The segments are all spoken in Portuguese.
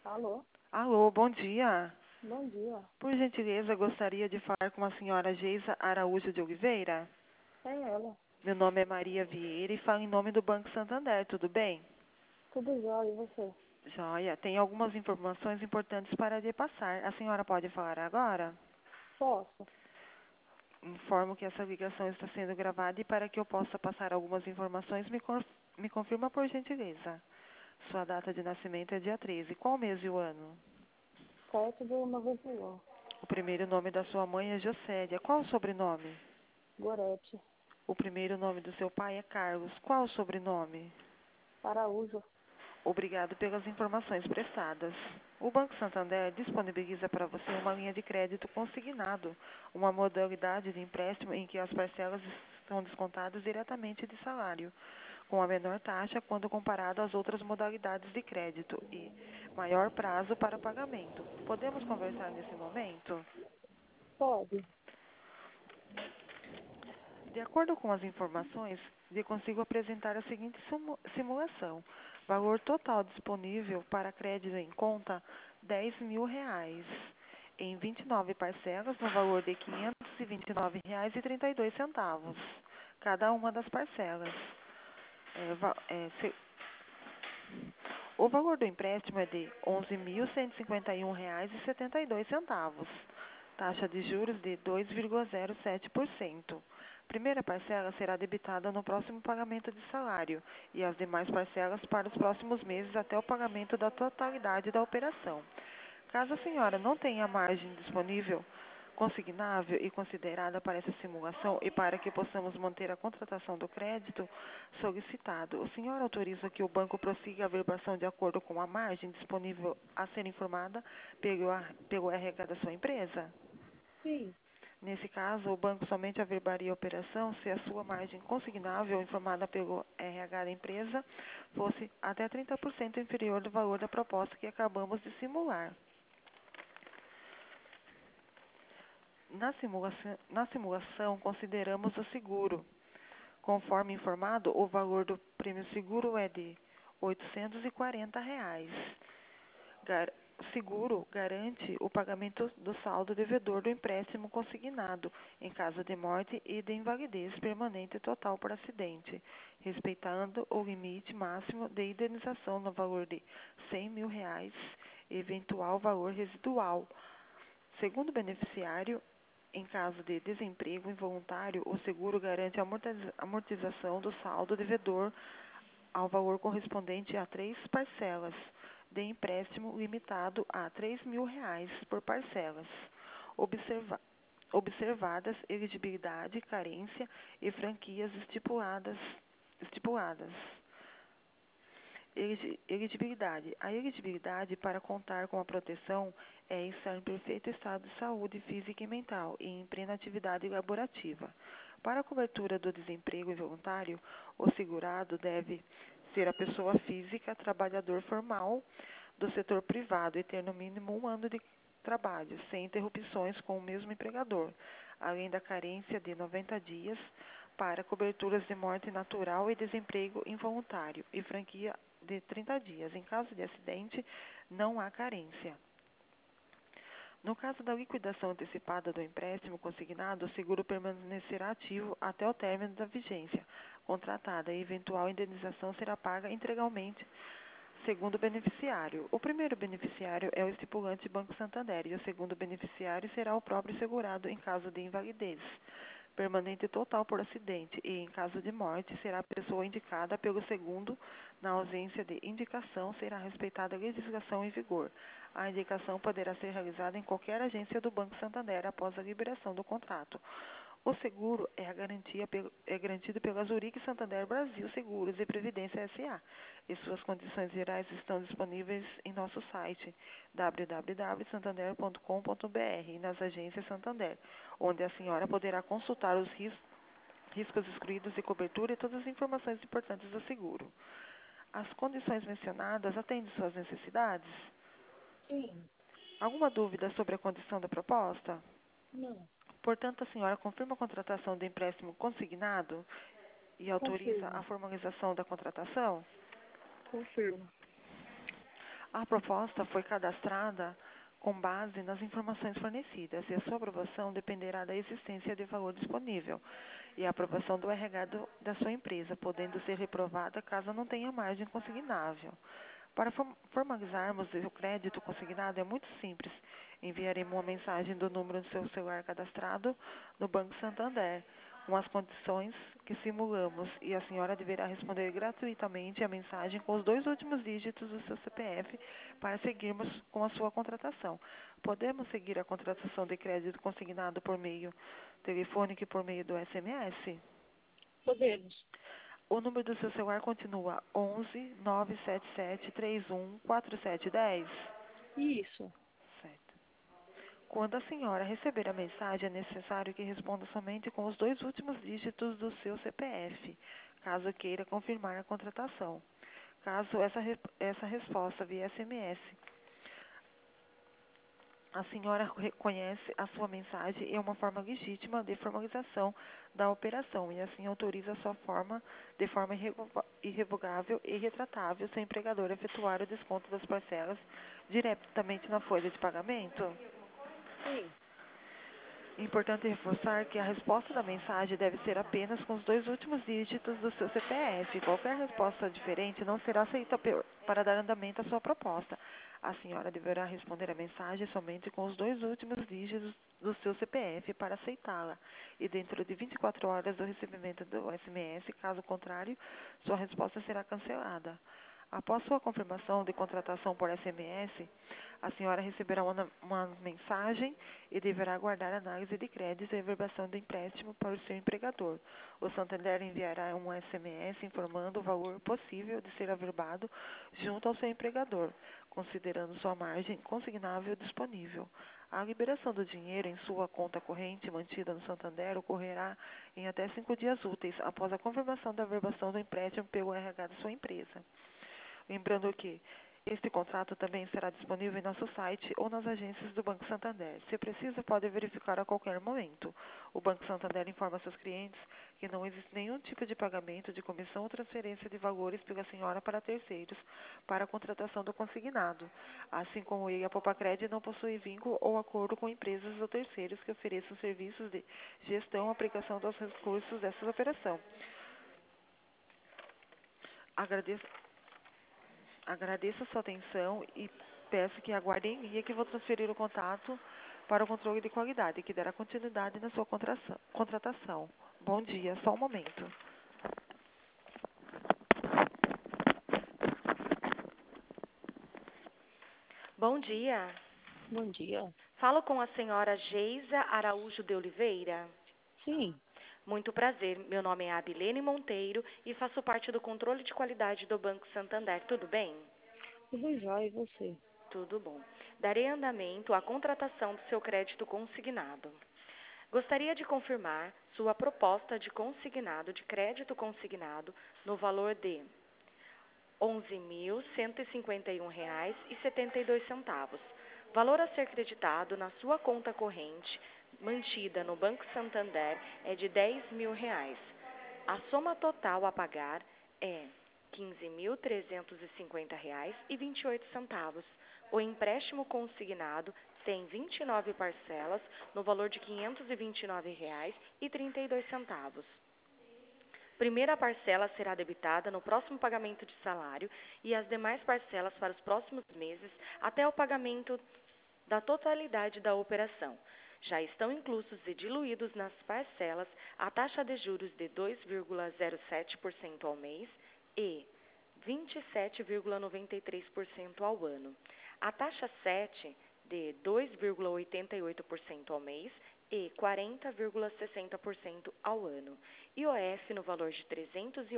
Alô, Alô, bom dia. bom dia. Por gentileza, gostaria de falar com a senhora Geisa Araújo de Oliveira. É ela. Meu nome é Maria Vieira e falo em nome do Banco Santander, tudo bem? Tudo jóia, e você? Joia, tem algumas informações importantes para lhe passar. A senhora pode falar agora? Posso? Informo que essa ligação está sendo gravada e para que eu possa passar algumas informações, me confirma por gentileza. Sua data de nascimento é dia 13. Qual mês e o ano? 7 de 91. O primeiro nome da sua mãe é Jocélia. Qual o sobrenome? Gorete. O primeiro nome do seu pai é Carlos. Qual o sobrenome? Araújo. Obrigado pelas informações prestadas. O Banco Santander disponibiliza para você uma linha de crédito consignado, uma modalidade de empréstimo em que as parcelas são descontadas diretamente de salário, com a menor taxa quando comparado às outras modalidades de crédito e maior prazo para pagamento. Podemos conversar nesse momento? Pode? De acordo com as informações, lhe consigo apresentar a seguinte simulação. Valor total disponível para crédito em conta, R$ 10.000, em 29 parcelas no valor de R$ 529,32, cada uma das parcelas. É, o valor do empréstimo é de R$ 11.151,72. Taxa de juros de 2,07%. Primeira parcela será debitada no próximo pagamento de salário e as demais parcelas para os próximos meses até o pagamento da totalidade da operação. Caso a senhora não tenha margem disponível, consignável e considerada para essa simulação e para que possamos manter a contratação do crédito solicitado, o senhor autoriza que o banco prossiga a verbação de acordo com a margem disponível a ser informada pelo RH da sua empresa? Sim. Nesse caso, o banco somente averbaria a operação se a sua margem consignável informada pelo RH da empresa fosse até 30% inferior do valor da proposta que acabamos de simular. Na simulação, consideramos o seguro. Conforme informado, o valor do prêmio seguro é de R$ 840. O seguro garante o pagamento do saldo devedor do empréstimo consignado em caso de morte e de invalidez permanente total por acidente, respeitando o limite máximo de indenização no valor de R$ 100.000, eventual valor residual. Segundo o beneficiário, em caso de desemprego involuntário, o seguro garante a amortização do saldo devedor ao valor correspondente a 3 parcelas de empréstimo limitado a R$ 3.000 por parcelas, observa- observadas elegibilidade, carência e franquias estipuladas. Elegibilidade. A elegibilidade para contar com a proteção é estar em perfeito estado de saúde física e mental e em plena atividade laborativa. Para a cobertura do desemprego involuntário, o segurado deve ser a pessoa física, trabalhador formal do setor privado e ter no mínimo 1 ano de trabalho, sem interrupções com o mesmo empregador, além da carência de 90 dias para coberturas de morte natural e desemprego involuntário e franquia de 30 dias. Em caso de acidente, não há carência. No caso da liquidação antecipada do empréstimo consignado, o seguro permanecerá ativo até o término da vigência contratada e eventual indenização será paga integralmente segundo beneficiário. O primeiro beneficiário é o estipulante Banco Santander e o segundo beneficiário será o próprio segurado em caso de invalidez permanente total por acidente e, em caso de morte, será a pessoa indicada pelo segundo. Na ausência de indicação, será respeitada a legislação em vigor. A indicação poderá ser realizada em qualquer agência do Banco Santander após a liberação do contrato. O seguro é garantido pela Zurich Santander Brasil Seguros e Previdência S.A. E suas condições gerais estão disponíveis em nosso site www.santander.com.br e nas agências Santander, onde a senhora poderá consultar os riscos excluídos de cobertura e todas as informações importantes do seguro. As condições mencionadas atendem suas necessidades? Sim. Alguma dúvida sobre a condição da proposta? Não. Portanto, a senhora confirma a contratação do empréstimo consignado e autoriza a Confirmo. formalização da contratação? Confirmo. A proposta foi cadastrada com base nas informações fornecidas e a sua aprovação dependerá da existência de valor disponível e a aprovação do RH da sua empresa, podendo ser reprovada caso não tenha margem consignável. Para formalizarmos o crédito consignado é muito simples. Enviaremos uma mensagem do número do seu celular cadastrado no Banco Santander, com as condições que simulamos, e a senhora deverá responder gratuitamente a mensagem com os 2 últimos dígitos do seu CPF para seguirmos com a sua contratação. Podemos seguir a contratação de crédito consignado por meio telefônico e por meio do SMS? Podemos. O número do seu celular continua 11 977 31 4710. Isso. Certo. Quando a senhora receber a mensagem, é necessário que responda somente com os 2 últimos dígitos do seu CPF, caso queira confirmar a contratação. Caso essa resposta via SMS, a senhora reconhece a sua mensagem e é uma forma legítima de formalização da operação e assim autoriza a sua forma de forma irrevogável e retratável seu empregador a efetuar o desconto das parcelas diretamente na folha de pagamento. Sim. É importante reforçar que a resposta da mensagem deve ser apenas com os 2 últimos dígitos do seu CPF. Qualquer resposta diferente não será aceita para dar andamento à sua proposta. A senhora deverá responder a mensagem somente com os 2 últimos dígitos do seu CPF para aceitá-la. E dentro de 24 horas do recebimento do SMS, caso contrário, sua resposta será cancelada. Após sua confirmação de contratação por SMS, a senhora receberá uma mensagem e deverá aguardar a análise de crédito e averbação do empréstimo para o seu empregador. O Santander enviará um SMS informando o valor possível de ser averbado junto ao seu empregador, considerando sua margem consignável disponível. A liberação do dinheiro em sua conta corrente mantida no Santander ocorrerá em até 5 dias úteis após a confirmação da averbação do empréstimo pelo RH da sua empresa. Lembrando que este contrato também será disponível em nosso site ou nas agências do Banco Santander. Se precisa, pode verificar a qualquer momento. O Banco Santander informa seus clientes que não existe nenhum tipo de pagamento de comissão ou transferência de valores pela senhora para terceiros para a contratação do consignado. Assim como ele, a Popacred não possui vínculo ou acordo com empresas ou terceiros que ofereçam serviços de gestão ou aplicação dos recursos dessa operação. Agradeço a sua atenção e peço que aguardem em linha que vou transferir o contato para o controle de qualidade, que dará continuidade na sua contratação. Bom dia, só um momento. Bom dia. Bom dia. Falo com a senhora Geisa Araújo de Oliveira. Sim. Muito prazer, meu nome é Abilene Monteiro e faço parte do controle de qualidade do Banco Santander. Tudo bem? Tudo jóia, e você? Tudo bom. Darei andamento à contratação do seu crédito consignado. Gostaria de confirmar sua proposta de consignado, de crédito consignado, no valor de R$ 11.151,72. Valor a ser creditado na sua conta corrente, mantida no Banco Santander, é de R$ 10.000. A soma total a pagar é R$ 15.350,28. O empréstimo consignado tem 29 parcelas no valor de R$ 529,32. Primeira parcela será debitada no próximo pagamento de salário e as demais parcelas para os próximos meses até o pagamento da totalidade da operação. Já estão inclusos e diluídos nas parcelas a taxa de juros de 2,07% ao mês e 27,93% ao ano. A taxa 7 de 2,88% ao mês e 40,60% ao ano. IOF no valor de R$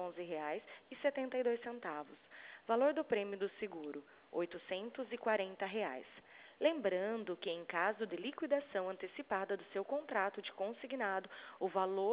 311,72. Valor do prêmio do seguro, R$ 840. Lembrando que, em caso de liquidação antecipada do seu contrato de consignado, o valor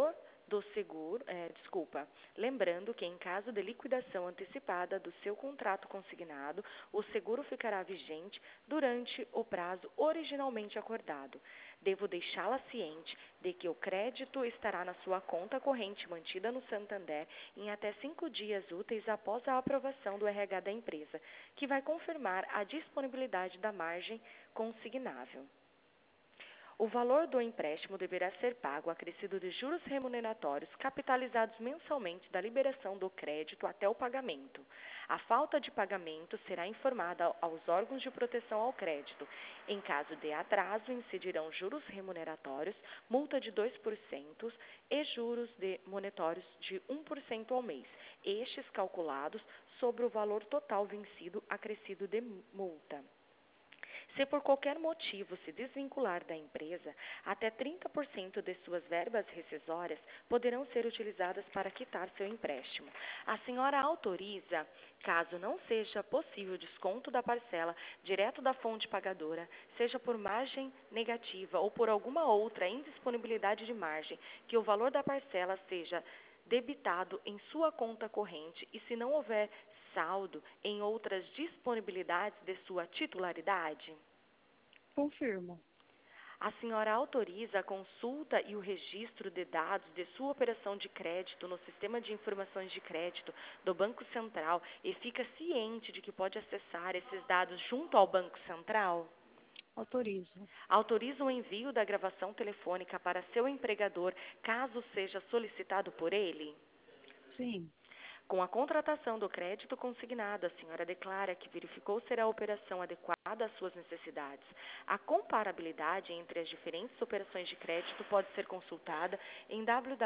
do seguro, lembrando que em caso de liquidação antecipada do seu contrato consignado, o seguro ficará vigente durante o prazo originalmente acordado. Devo deixá-la ciente de que o crédito estará na sua conta corrente mantida no Santander em até 5 dias úteis após a aprovação do RH da empresa, que vai confirmar a disponibilidade da margem consignável. O valor do empréstimo deverá ser pago acrescido de juros remuneratórios capitalizados mensalmente da liberação do crédito até o pagamento. A falta de pagamento será informada aos órgãos de proteção ao crédito. Em caso de atraso, incidirão juros remuneratórios, multa de 2% e juros monetários de 1% ao mês, estes calculados sobre o valor total vencido acrescido de multa. Se por qualquer motivo se desvincular da empresa, até 30% de suas verbas rescisórias poderão ser utilizadas para quitar seu empréstimo. A senhora autoriza, caso não seja possível desconto da parcela direto da fonte pagadora, seja por margem negativa ou por alguma outra indisponibilidade de margem, que o valor da parcela seja debitado em sua conta corrente e se não houver saldo em outras disponibilidades de sua titularidade? Confirmo. A senhora autoriza a consulta e o registro de dados de sua operação de crédito no Sistema de Informações de Crédito do Banco Central e fica ciente de que pode acessar esses dados junto ao Banco Central? Autorizo. Autoriza o envio da gravação telefônica para seu empregador, caso seja solicitado por ele? Sim. Com a contratação do crédito consignado, a senhora declara que verificou ser a operação adequada às suas necessidades. A comparabilidade entre as diferentes operações de crédito pode ser consultada em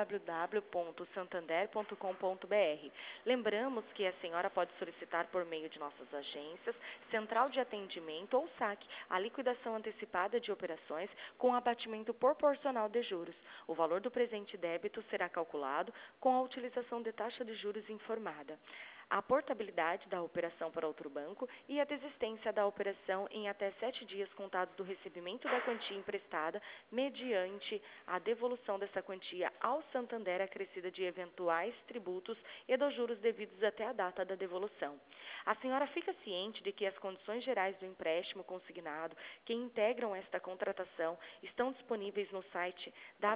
www.santander.com.br. Lembramos que a senhora pode solicitar por meio de nossas agências, central de atendimento ou saque a liquidação antecipada de operações com abatimento proporcional de juros. O valor do presente débito será calculado com a utilização de taxa de juros informada, a portabilidade da operação para outro banco e a desistência da operação em até 7 dias contados do recebimento da quantia emprestada, mediante a devolução dessa quantia ao Santander acrescida de eventuais tributos e dos juros devidos até a data da devolução. A senhora fica ciente de que as condições gerais do empréstimo consignado que integram esta contratação estão disponíveis no site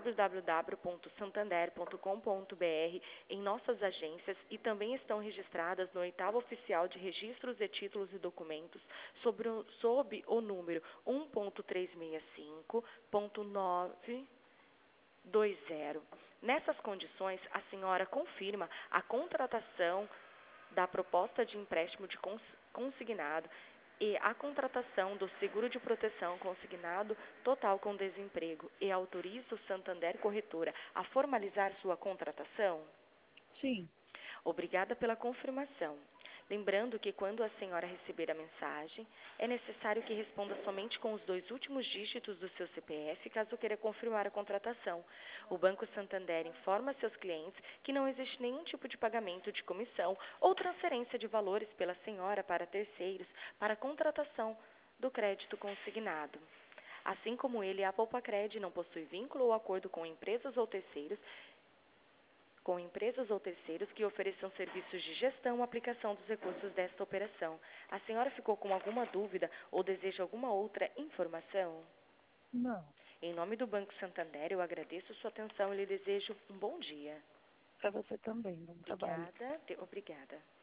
www.santander.com.br, em nossas agências e também estão registradas no oitavo oficial de registros de títulos e documentos sob o número 1.365.920. Nessas condições, a senhora confirma a contratação da proposta de empréstimo de consignado e a contratação do seguro de proteção consignado total com desemprego e autoriza o Santander Corretora a formalizar sua contratação? Sim. Obrigada pela confirmação. Lembrando que quando a senhora receber a mensagem, é necessário que responda somente com os 2 últimos dígitos do seu CPF, caso queira confirmar a contratação. O Banco Santander informa seus clientes que não existe nenhum tipo de pagamento de comissão ou transferência de valores pela senhora para terceiros para a contratação do crédito consignado. Assim como ele, a Poupa-Cred não possui vínculo ou acordo com empresas ou terceiros que ofereçam serviços de gestão ou aplicação dos recursos desta operação. A senhora ficou com alguma dúvida ou deseja alguma outra informação? Não. Em nome do Banco Santander, eu agradeço sua atenção e lhe desejo um bom dia. Para você também. Bom trabalho. Obrigada.